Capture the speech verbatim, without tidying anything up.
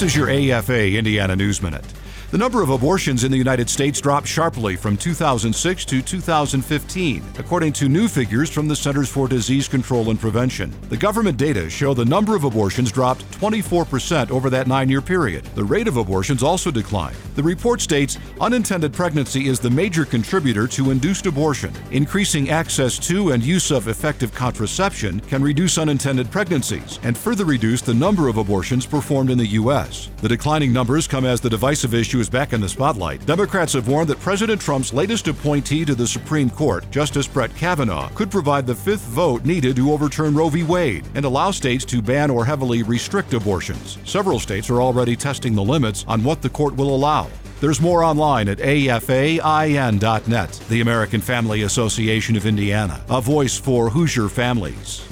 This is your A F A Indiana News Minute. The number of abortions in the United States dropped sharply from two thousand six to two thousand fifteen, according to new figures from the Centers for Disease Control and Prevention. The government data show the number of abortions dropped twenty-four percent over that nine-year period. The rate of abortions also declined. The report states unintended pregnancy is the major contributor to induced abortion. Increasing access to and use of effective contraception can reduce unintended pregnancies and further reduce the number of abortions performed in the U S. The declining numbers come as the divisive issue is back in the spotlight. Democrats have warned that President Trump's latest appointee to the Supreme Court, Justice Brett Kavanaugh, could provide the fifth vote needed to overturn Roe v. Wade and allow states to ban or heavily restrict abortions. Several states are already testing the limits on what the court will allow. There's more online at A F A I N dot net. The American Family Association of Indiana, a voice for Hoosier families.